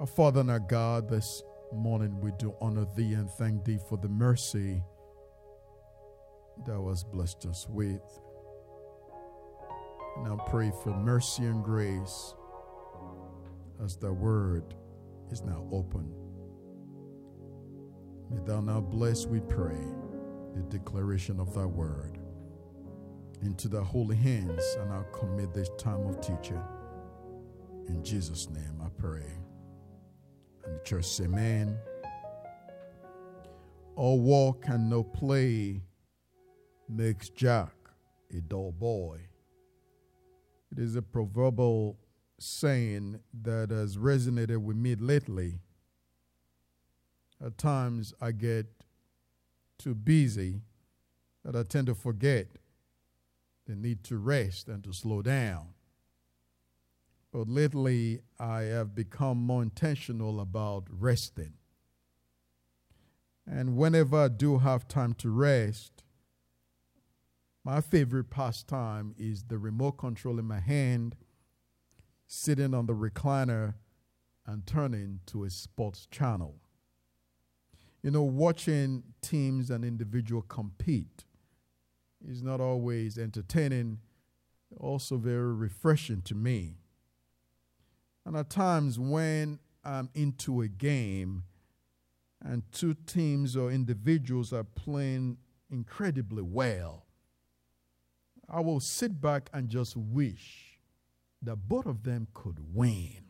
Our Father and our God, this morning we do honor Thee and thank Thee for the mercy Thou hast blessed us with. Now pray for mercy and grace as Thy word is now open. May Thou now bless, we pray, the declaration of Thy word into Thy holy hands, and I'll commit this time of teaching. In Jesus' name I pray. And the church say, amen. All walk and no play makes Jack a dull boy. It is a proverbial saying that has resonated with me lately. At times I get too busy that I tend to forget the need to rest and to slow down. But lately, I have become more intentional about resting. And whenever I do have time to rest, my favorite pastime is the remote control in my hand, sitting on the recliner and turning to a sports channel. You know, watching teams and individuals compete is not always entertaining, also very refreshing to me. And at times when I'm into a game and two teams or individuals are playing incredibly well, I will sit back and just wish that both of them could win.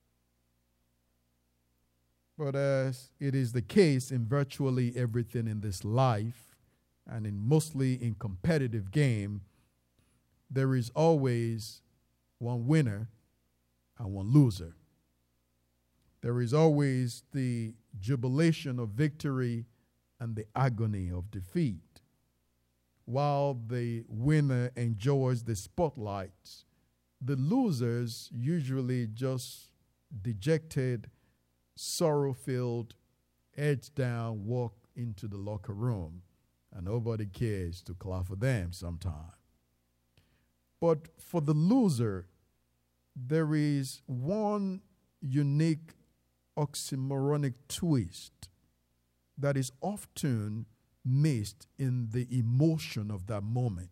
But as it is the case in virtually everything in this life, and mostly in competitive game, there is always one winner and one loser. There is always the jubilation of victory and the agony of defeat. While the winner enjoys the spotlights, the losers usually just dejected, sorrow-filled, heads down, walk into the locker room, and nobody cares to clap for them sometimes. But for the loser, there is one unique oxymoronic twist that is often missed in the emotion of that moment.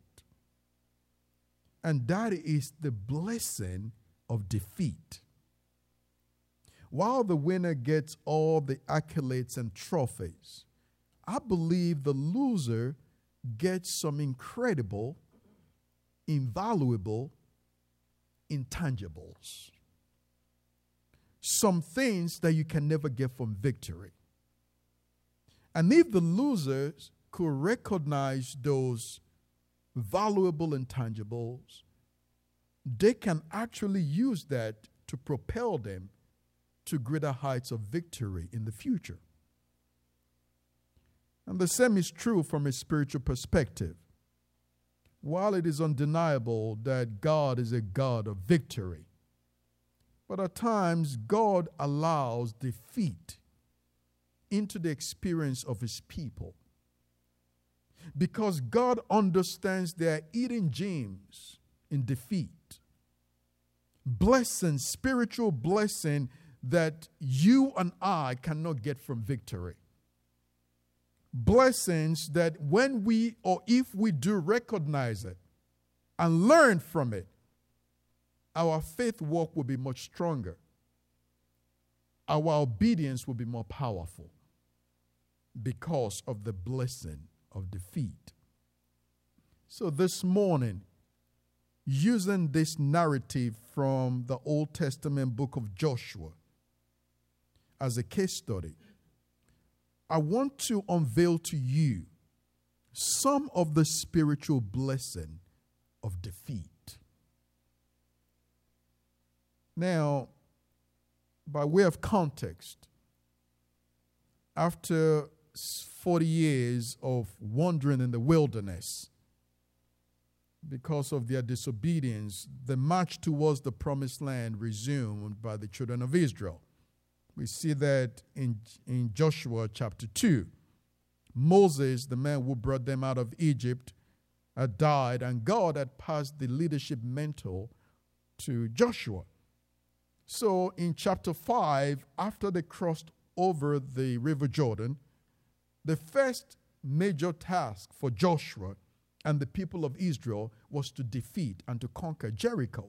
And that is the blessing of defeat. While the winner gets all the accolades and trophies, I believe the loser gets some incredible, invaluable intangibles. Some things that you can never get from victory. And if the losers could recognize those valuable intangibles, they can actually use that to propel them to greater heights of victory in the future. And the same is true from a spiritual perspective. While it is undeniable that God is a God of victory, but at times God allows defeat into the experience of His people. Because God understands there are hidden gems in defeat. Blessing, spiritual blessing that you and I cannot get from victory. Blessings that when we or if we do recognize it and learn from it, our faith walk will be much stronger. Our obedience will be more powerful because of the blessing of defeat. So this morning, using this narrative from the Old Testament book of Joshua as a case study, I want to unveil to you some of the spiritual blessing of defeat. Now, by way of context, after 40 years of wandering in the wilderness because of their disobedience, the march towards the promised land resumed by the children of Israel. We see that in Joshua chapter 2. Moses, the man who brought them out of Egypt, had died, and God had passed the leadership mantle to Joshua. So in chapter 5, after they crossed over the river Jordan, the first major task for Joshua and the people of Israel was to defeat and to conquer Jericho.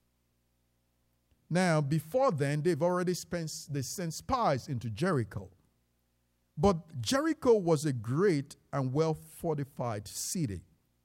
Now, before then, they sent spies into Jericho. But Jericho was a great and well-fortified city.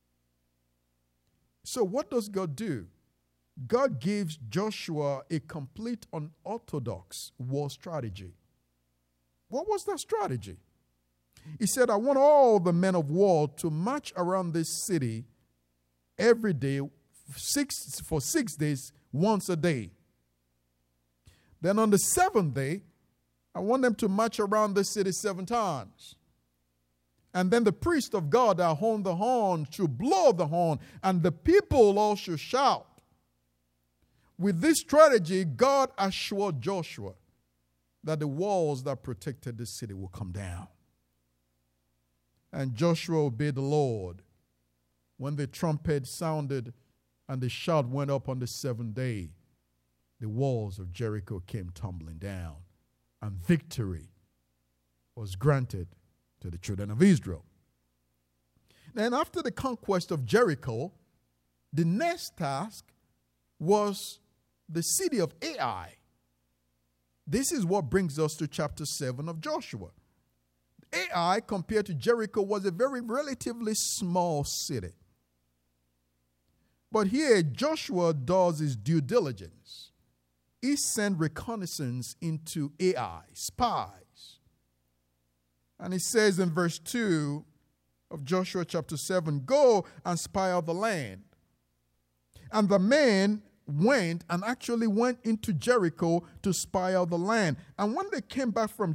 So what does God do? God gives Joshua a complete unorthodox war strategy. What was that strategy? He said, I want all the men of war to march around this city every day for 6 days, once a day. Then on the 7th day, I want them to march around the city 7 times. And then the priest of God that hold the horn should blow the horn, and the people all should shout. With this strategy, God assured Joshua that the walls that protected the city will come down. And Joshua obeyed the Lord. When the trumpet sounded and the shout went up on the 7th day, the walls of Jericho came tumbling down, and victory was granted to the children of Israel. Then after the conquest of Jericho, the next task was the city of Ai. This is what brings us to chapter 7 of Joshua. Ai, compared to Jericho, was a very relatively small city. But here Joshua does his due diligence. He sent reconnaissance into Ai, spies. And he says in verse 2 of Joshua chapter 7, go and spy out the land. And the men went into Jericho to spy out the land. And when they came back from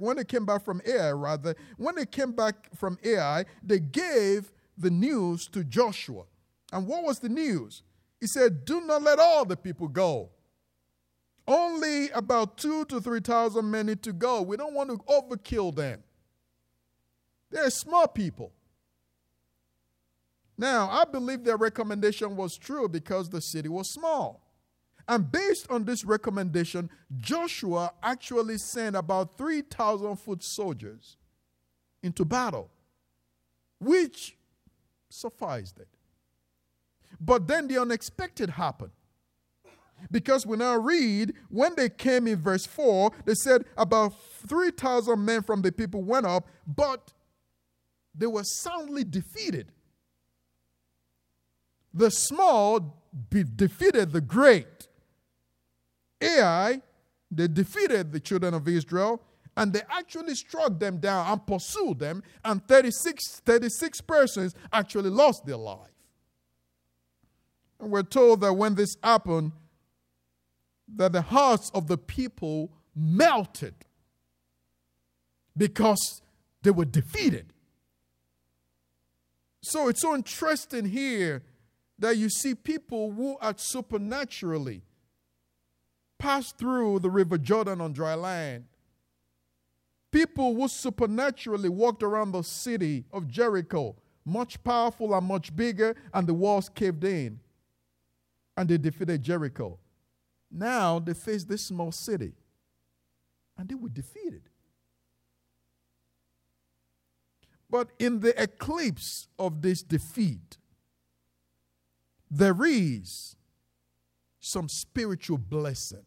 Ai, they gave the news to Joshua. And what was the news? He said, do not let all the people go. Only about 2,000 to 3,000 men need to go. We don't want to overkill them. They're small people. Now, I believe their recommendation was true because the city was small. And based on this recommendation, Joshua actually sent about 3,000 foot soldiers into battle, which sufficed it. But then the unexpected happened. Because we now read, when they came in verse 4, they said about 3,000 men from the people went up, but they were soundly defeated. The small defeated the great. Ai, they defeated the children of Israel, and they actually struck them down and pursued them, and 36 persons actually lost their life. And we're told that when this happened, that the hearts of the people melted because they were defeated. So it's so interesting here that you see people who had supernaturally passed through the river Jordan on dry land. People who supernaturally walked around the city of Jericho, much powerful and much bigger, and the walls caved in. And they defeated Jericho. Now they face this small city, and they were defeated. But in the eclipse of this defeat, there is some spiritual blessing.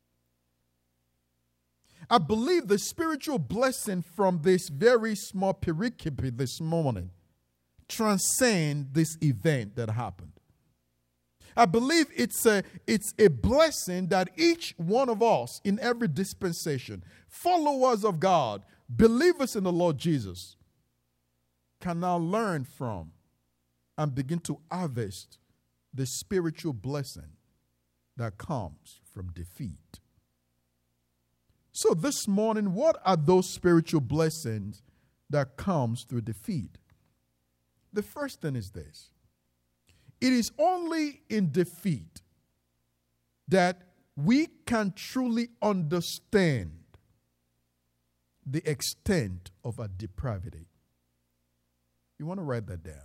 I believe the spiritual blessing from this very small pericope this morning transcends this event that happened. I believe it's a blessing that each one of us in every dispensation, followers of God, believers in the Lord Jesus, can now learn from and begin to harvest the spiritual blessing that comes from defeat. So this morning, what are those spiritual blessings that comes through defeat? The first thing is this. It is only in defeat that we can truly understand the extent of our depravity. You want to write that down.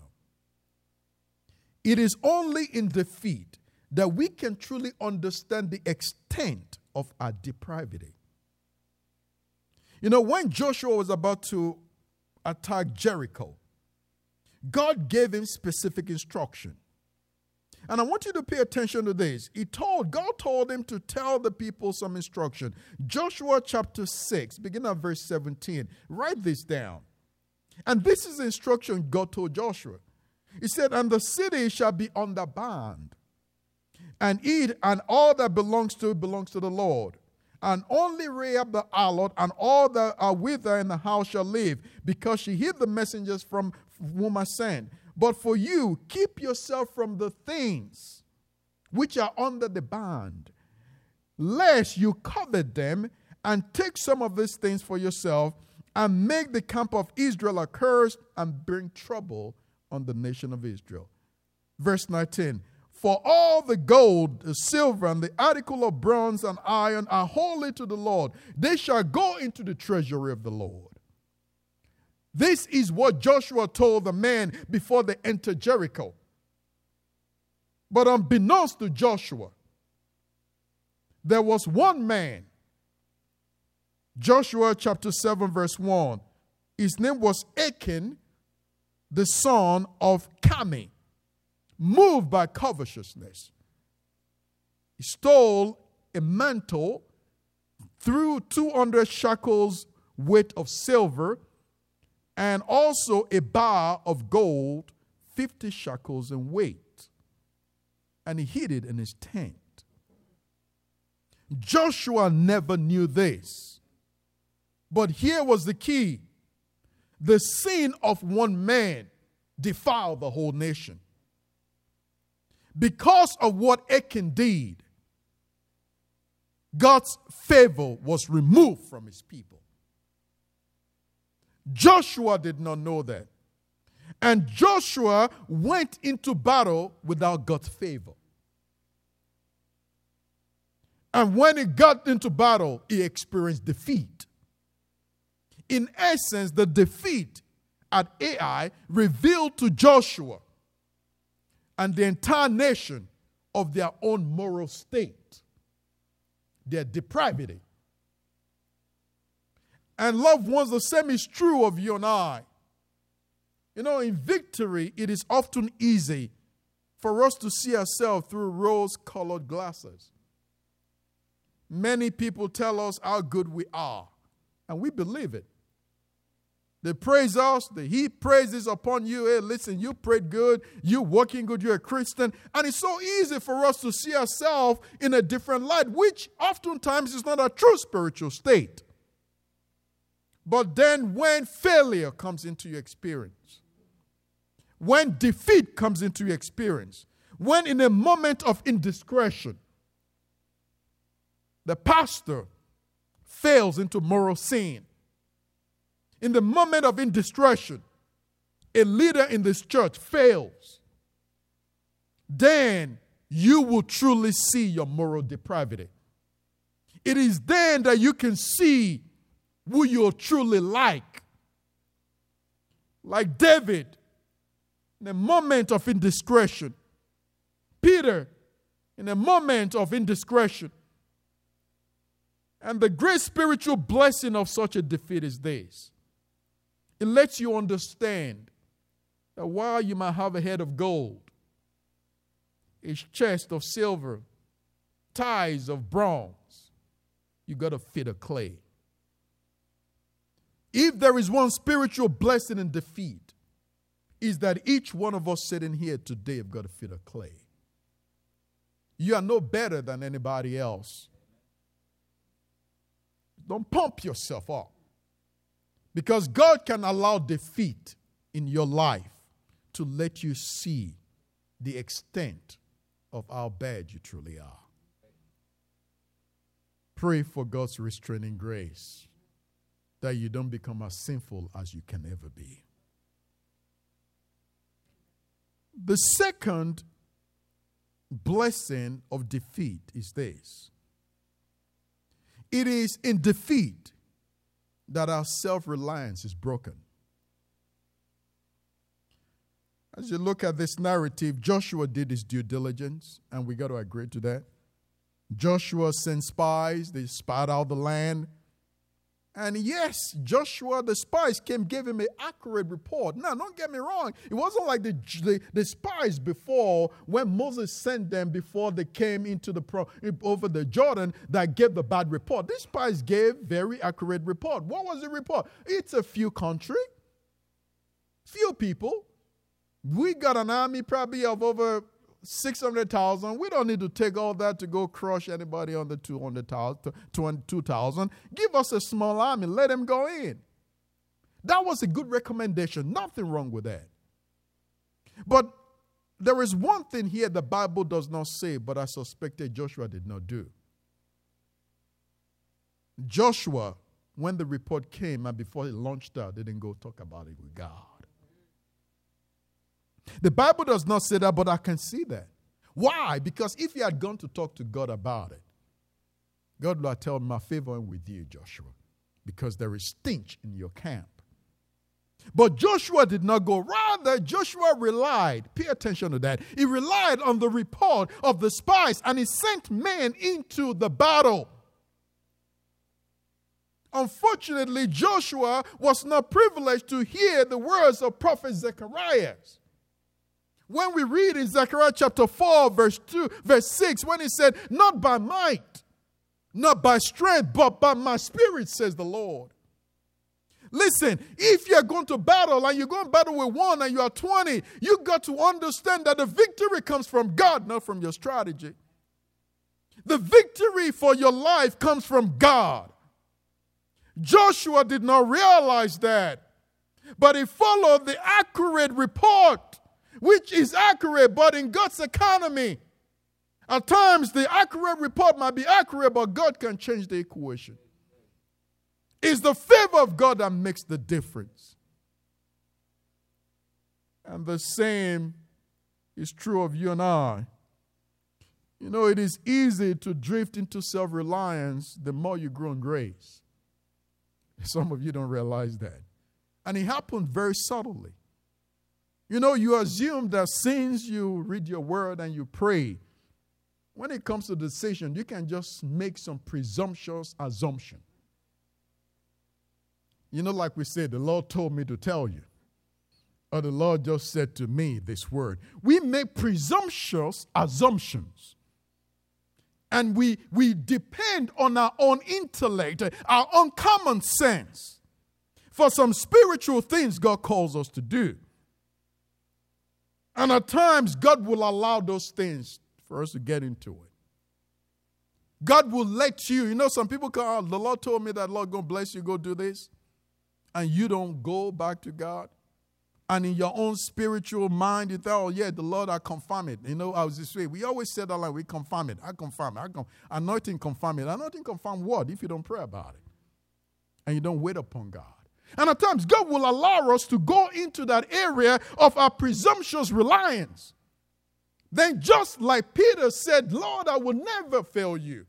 It is only in defeat that we can truly understand the extent of our depravity. You know, when Joshua was about to attack Jericho, God gave him specific instruction. And I want you to pay attention to this. God told him to tell the people some instruction. Joshua chapter 6, beginning at verse 17. Write this down. And this is the instruction God told Joshua. He said, and the city shall be under bond, and it and all that belongs to the Lord. And only Rahab the harlot and all that are with her in the house shall live, because she hid the messengers from whom I sent. But for you, keep yourself from the things which are under the band, lest you covet them and take some of these things for yourself and make the camp of Israel accursed and bring trouble on the nation of Israel. Verse 19, for all the gold, the silver, and the article of bronze and iron are holy to the Lord. They shall go into the treasury of the Lord. This is what Joshua told the men before they entered Jericho. But unbeknownst to Joshua, there was one man. Joshua chapter 7 verse 1. His name was Achan, the son of Carmi, moved by covetousness. He stole a mantle, threw 200 shekels weight of silver, and also a bar of gold, 50 shekels in weight. And he hid it in his tent. Joshua never knew this. But here was the key. The sin of one man defiled the whole nation. Because of what Achan did, God's favor was removed from his people. Joshua did not know that. And Joshua went into battle without God's favor. And when he got into battle, he experienced defeat. In essence, the defeat at Ai revealed to Joshua and the entire nation of their own moral state, their depravity. And loved ones, the same is true of you and I. You know, in victory, it is often easy for us to see ourselves through rose-colored glasses. Many people tell us how good we are, and we believe it. They praise us, they heap praises upon you. Hey, listen, you prayed good, you're working good, you're a Christian. And it's so easy for us to see ourselves in a different light, which oftentimes is not a true spiritual state. But then when failure comes into your experience, when defeat comes into your experience, when in a moment of indiscretion, the pastor fails into moral sin, in the moment of indiscretion, a leader in this church fails, then you will truly see your moral depravity. It is then that you can see who you're truly like. Like David, in a moment of indiscretion. Peter, in a moment of indiscretion. And the great spiritual blessing of such a defeat is this. It lets you understand that while you might have a head of gold, a chest of silver, thighs of bronze, you got a feet of clay. If there is one spiritual blessing in defeat, is that each one of us sitting here today have got a feet of clay. You are no better than anybody else. Don't pump yourself up. Because God can allow defeat in your life to let you see the extent of how bad you truly are. Pray for God's restraining grace, that you don't become as sinful as you can ever be. The second blessing of defeat is this. It is in defeat that our self-reliance is broken. As you look at this narrative, Joshua did his due diligence, and we got to agree to that. Joshua sent spies. They spied out the land. And yes, Joshua, the spies gave him an accurate report. Now, don't get me wrong. It wasn't like the spies before, when Moses sent them before they came over the Jordan, that gave the bad report. These spies gave very accurate report. What was the report? It's a few country, few people. We got an army probably of over 600,000. We don't need to take all that to go crush anybody under 2,000. Give us a small army. Let them go in. That was a good recommendation. Nothing wrong with that. But there is one thing here the Bible does not say, but I suspected Joshua did not do. Joshua, when the report came and before he launched out, didn't go talk about it with God. The Bible does not say that, but I can see that. Why? Because if he had gone to talk to God about it, God will tell him, my favor is with you, Joshua, because there is stench in your camp. But Joshua did not go. Rather, Joshua relied, pay attention to that, he relied on the report of the spies, and he sent men into the battle. Unfortunately, Joshua was not privileged to hear the words of prophet Zechariah. When we read in Zechariah chapter 4, verse 6, when he said, not by might, not by strength, but by my spirit, says the Lord. Listen, if you're going to battle and you're going to battle with 1 and you are 20, you got to understand that the victory comes from God, not from your strategy. The victory for your life comes from God. Joshua did not realize that, but he followed the accurate report, which is accurate, but in God's economy, at times the accurate report might be accurate, but God can change the equation. It's the favor of God that makes the difference. And the same is true of you and I. You know, it is easy to drift into self-reliance the more you grow in grace. Some of you don't realize that. And it happened very subtly. You know, you assume that since you read your word and you pray, when it comes to decision, you can just make some presumptuous assumption. You know, like we said, the Lord told me to tell you. Or the Lord just said to me this word. We make presumptuous assumptions. And we depend on our own intellect, our own common sense for some spiritual things God calls us to do. And at times, God will allow those things for us to get into it. God will let you. You know, some people go, oh, the Lord told me that Lord going to bless you, go do this. And you don't go back to God. And in your own spiritual mind, you thought, oh, yeah, the Lord, I confirm it. You know, I was this way. We always said that like, we confirm it. I confirm it. Anointing confirm it. Anointing confirm what if you don't pray about it? And you don't wait upon God. And at times, God will allow us to go into that area of our presumptuous reliance. Then just like Peter said, Lord, I will never fail you.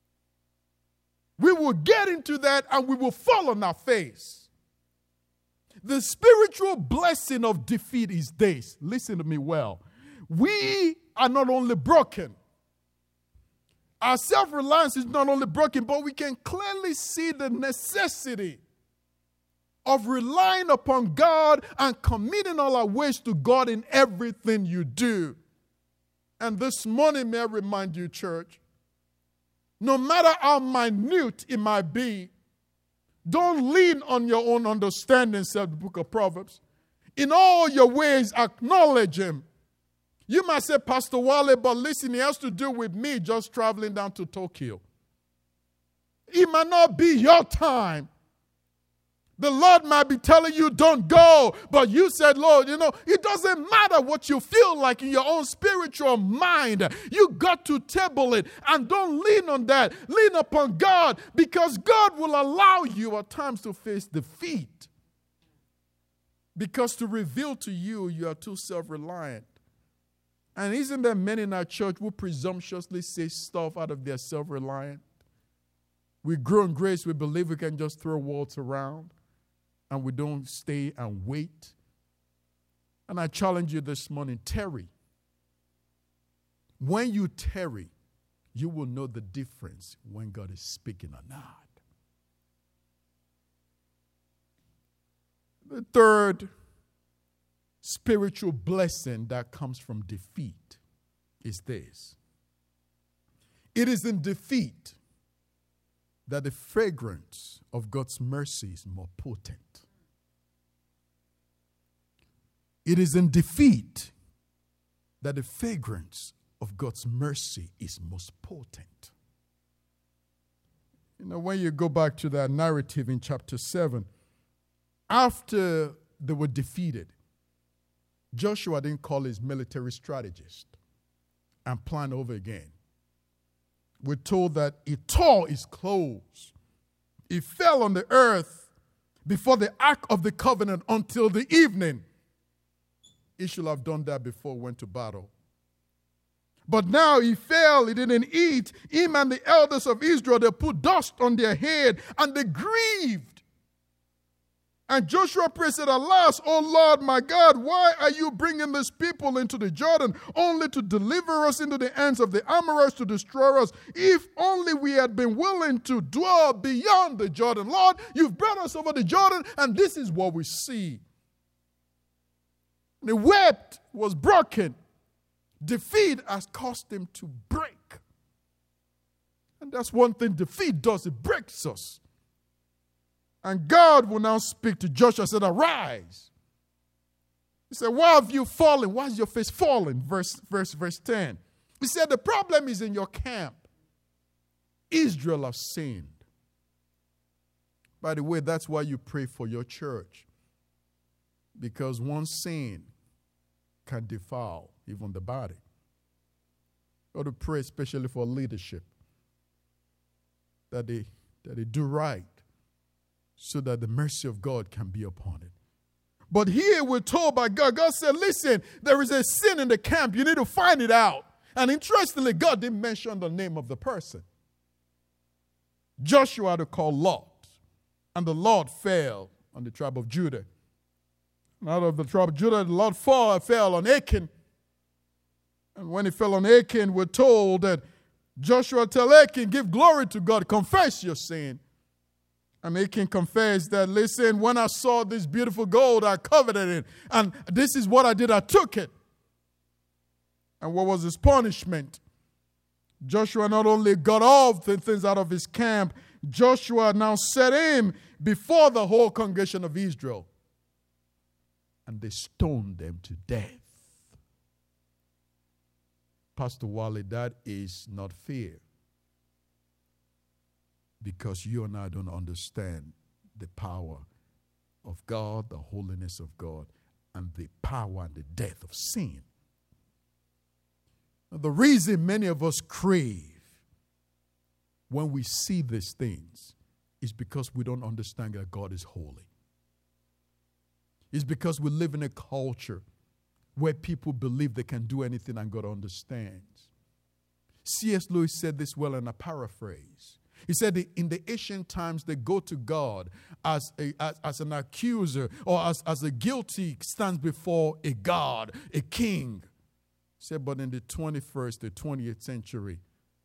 We will get into that and we will fall on our face. The spiritual blessing of defeat is this. Listen to me well. We are not only broken. Our self-reliance is not only broken, but we can clearly see the necessity of relying upon God and committing all our ways to God in everything you do. And this morning, may I remind you, church, no matter how minute it might be, don't lean on your own understanding, said the book of Proverbs. In all your ways, acknowledge Him. You might say, Pastor Wale, but listen, it has to do with me just traveling down to Tokyo. It might not be your time. The Lord might be telling you don't go, but you said, Lord, you know, it doesn't matter what you feel like in your own spiritual mind. You got to table it and don't lean on that. Lean upon God because God will allow you at times to face defeat. Because to reveal to you, you are too self-reliant. And isn't there many in our church who presumptuously say stuff out of their self-reliance? We grow in grace, we believe we can just throw words around. And we don't stay and wait. And I challenge you this morning, tarry. When you tarry, you will know the difference when God is speaking or not. The third spiritual blessing that comes from defeat is this. It is in defeat that the fragrance of God's mercy is more potent. It is in defeat that the fragrance of God's mercy is most potent. You know, when you go back to that narrative in chapter 7, after they were defeated, Joshua didn't call his military strategist and plan over again. We're told that he tore his clothes. He fell on the earth before the Ark of the Covenant until the evening. He should have done that before he went to battle. But now he fell, he didn't eat. Him and the elders of Israel, they put dust on their head and they grieved. And Joshua prayed, said, Alas, O Lord my God, why are you bringing this people into the Jordan only to deliver us into the hands of the Amorites to destroy us? If only we had been willing to dwell beyond the Jordan. Lord, you've brought us over the Jordan, and this is what we see. The web was broken. Defeat has caused them to break. And that's one thing defeat does, it breaks us. And God will now speak to Joshua and said, Arise. He said, Why have you fallen? Why is your face fallen? Verse 10. He said, the problem is in your camp. Israel has sinned. By the way, that's why you pray for your church. Because one sin can defile even the body. You ought to pray especially for leadership. That they do right, so that the mercy of God can be upon it. But here we're told by God, God said, listen, there is a sin in the camp. You need to find it out. And interestingly, God didn't mention the name of the person. Joshua had to call Lot. And the Lord fell on the tribe of Judah. And out of the tribe of Judah, the Lord fell on Achan. And when he fell on Achan, we're told that Joshua tell Achan, give glory to God, confess your sin. And Achan confessed that, listen, when I saw this beautiful gold, I coveted it. And this is what I did, I took it. And what was his punishment? Joshua not only got all the things out of his camp, Joshua now set him before the whole congregation of Israel. And they stoned them to death. Pastor Wally, that is not fair. Because you and I don't understand the power of God, the holiness of God, and the power and the death of sin. Now, the reason many of us crave when we see these things is because we don't understand that God is holy. It's because we live in a culture where people believe they can do anything and God understands. C.S. Lewis said this well in a paraphrase. He said in the ancient times, they go to God as an accuser or as a guilty stands before a God, a king. He said, but in the 21st, the 20th century,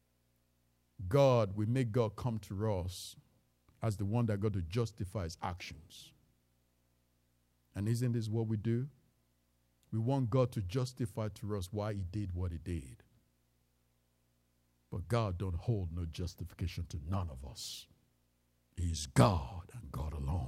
we make God come to us as the one that got to justify his actions. And isn't this what we do? We want God to justify to us why he did what he did. But God don't hold no justification to none of us. He is God and God alone.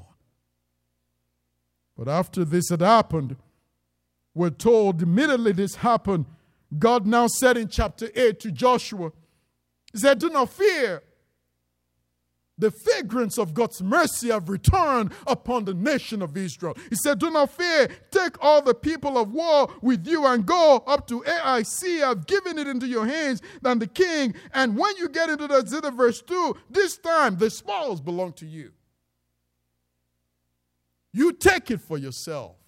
But after this had happened, we're told immediately this happened, God now said in chapter 8 to Joshua, he said, do not fear. The fragrance of God's mercy have returned upon the nation of Israel. He said, do not fear. Take all the people of war with you and go up to AIC. I've given it into your hands than the king. And when you get into the Zither verse 2, this time the spoils belong to you. You take it for yourself.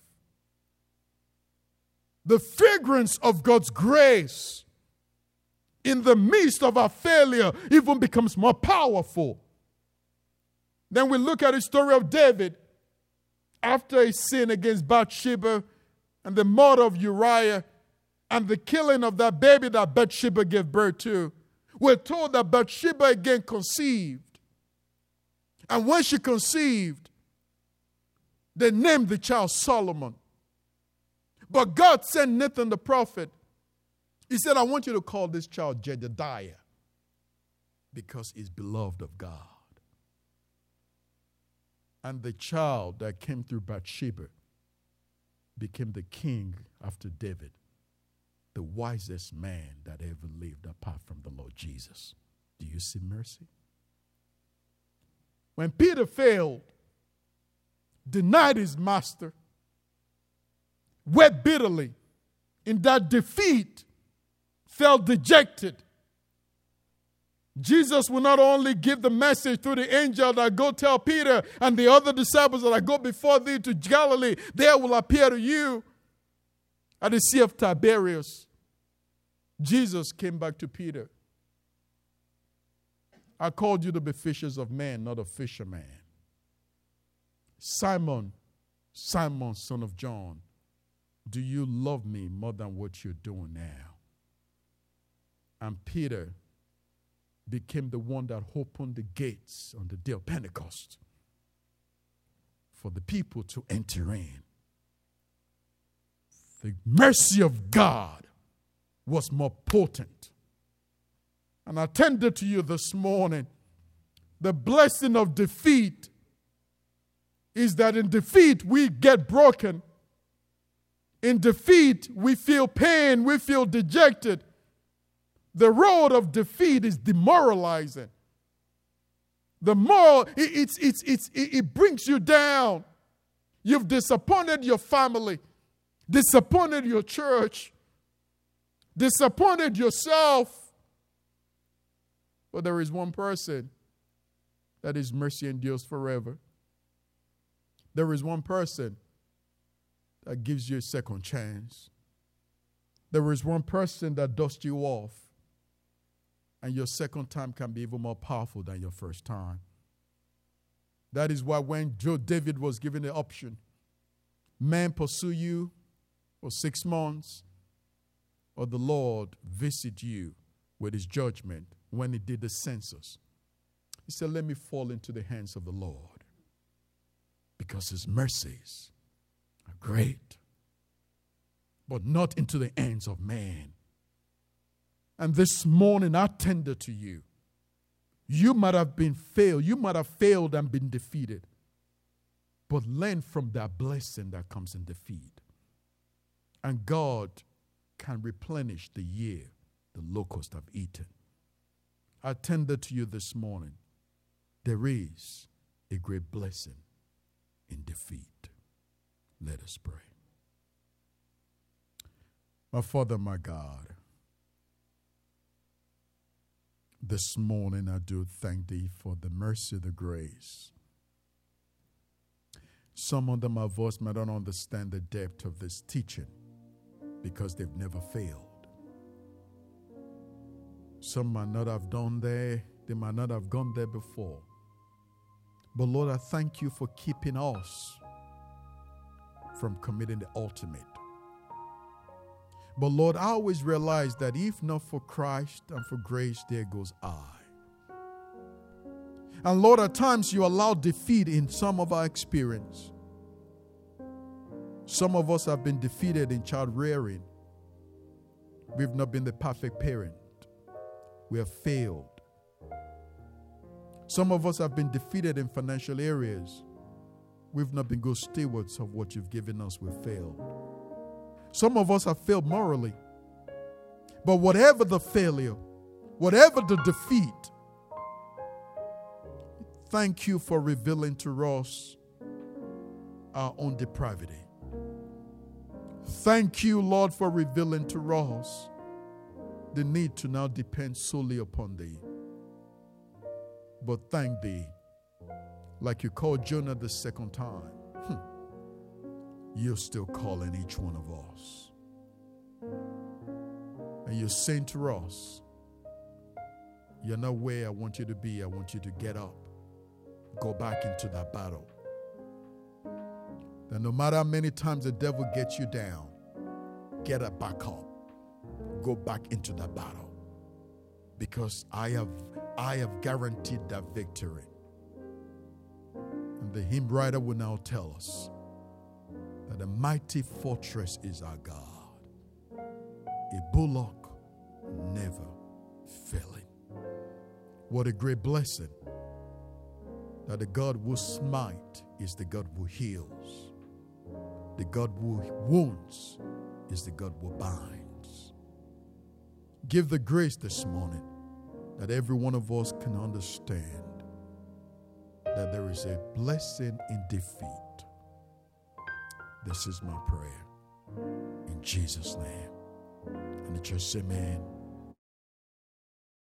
The fragrance of God's grace in the midst of our failure even becomes more powerful. Then we look at the story of David after he sinned against Bathsheba and the murder of Uriah and the killing of that baby that Bathsheba gave birth to. we're told that Bathsheba again conceived. And when she conceived, they named the child Solomon. But God sent Nathan the prophet. He said, I want you to call this child Jedediah because he's beloved of God. And the child that came through Bathsheba became the king after David, the wisest man that ever lived apart from the Lord Jesus. Do you see mercy? When Peter failed, denied his master, wept bitterly, in that defeat, felt dejected, Jesus will not only give the message through the angel that go tell Peter and the other disciples that I go before thee to Galilee, there will appear to you at the Sea of Tiberias. Jesus came back to Peter. I called you to be fishers of men, not a fisherman. Simon, Simon, son of John, do you love me more than what you're doing now? And Peter became the one that opened the gates on the day of Pentecost for the people to enter in. The mercy of God was more potent. And I tender to you this morning, the blessing of defeat is that in defeat we get broken. In defeat we feel pain, we feel dejected. The road of defeat is demoralizing. The more it brings you down. You've disappointed your family, disappointed your church, disappointed yourself. But there is one person that His mercy endures forever. There is one person that gives you a second chance. There is one person that dusts you off. And your second time can be even more powerful than your first time. That is why when David was given the option, man pursue you for 6 months, or the Lord visit you with His judgment when He did the census. He said, let me fall into the hands of the Lord because His mercies are great, but not into the hands of man. And this morning, I tender to you. You might have been failed. You might have failed and been defeated. But learn from that blessing that comes in defeat. And God can replenish the year the locusts have eaten. I tender to you this morning. There is a great blessing in defeat. Let us pray. My Father, my God, this morning I do thank Thee for the mercy, the grace. Some under my voice might not understand the depth of this teaching because they've never failed. Some might not have done there, they might not have gone there before. But Lord, I thank You for keeping us from committing the ultimate. But Lord, I always realize that if not for Christ and for grace, there goes I. And Lord, at times You allow defeat in some of our experience. Some of us have been defeated in child rearing. We've not been the perfect parent. We have failed. Some of us have been defeated in financial areas. We've not been good stewards of what You've given us. We've failed. Some of us have failed morally. But whatever the failure, whatever the defeat, thank You for revealing to us our own depravity. Thank You, Lord, for revealing to us the need to now depend solely upon Thee. But thank Thee, like You called Jonah the second time, You're still calling each one of us. And You're saying to us, you're not where I want you to be. I want you to get up. Go back into that battle. That no matter how many times the devil gets you down, get up back up. Go back into that battle. because I have guaranteed that victory. And the hymn writer will now tell us that a mighty fortress is our God, a bulwark never failing. What a great blessing that the God who smites is the God who heals. The God who wounds is the God who binds. Give the grace this morning that every one of us can understand that there is a blessing in defeat. This is my prayer. In Jesus' name. And the church say amen.